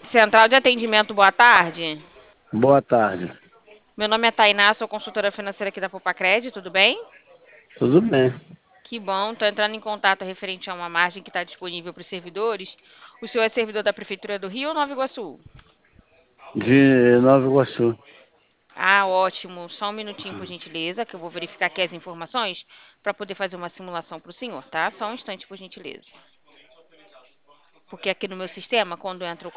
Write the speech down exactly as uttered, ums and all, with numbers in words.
Central de atendimento, boa tarde. Boa tarde. Meu nome é Tainá, sou consultora financeira aqui da Popacred, tudo bem? Tudo bem? Que bom, estou entrando em contato referente a uma margem que está disponível para os servidores. O senhor é servidor da Prefeitura do Rio ou Nova Iguaçu? De Nova Iguaçu. Ah, ótimo. Só um minutinho, por gentileza, que eu vou verificar aqui as informações para poder fazer uma simulação para o senhor, tá? Só um instante, por gentileza. Porque aqui no meu sistema, quando entra o